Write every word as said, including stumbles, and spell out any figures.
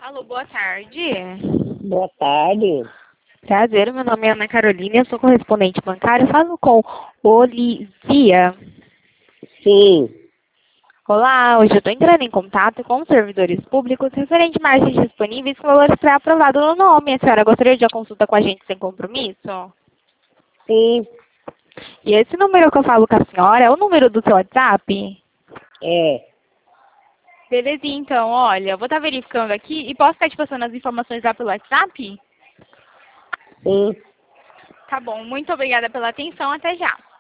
Alô, boa tarde. Boa tarde. Prazer, meu nome é Ana Carolina, eu sou correspondente bancária. Eu falo com Olivia. Sim, Olá, hoje eu estou entrando em contato com os servidores públicos referente a margens disponíveis com valores pré-aprovado no nome. A senhora gostaria de uma consulta com a gente sem compromisso? sim, E esse número que eu falo com a senhora é o número do seu WhatsApp? é, Belezinha, então, olha, eu vou estar verificando aqui e posso estar te passando as informações lá pelo WhatsApp? sim. Tá bom, muito obrigada pela atenção, até já.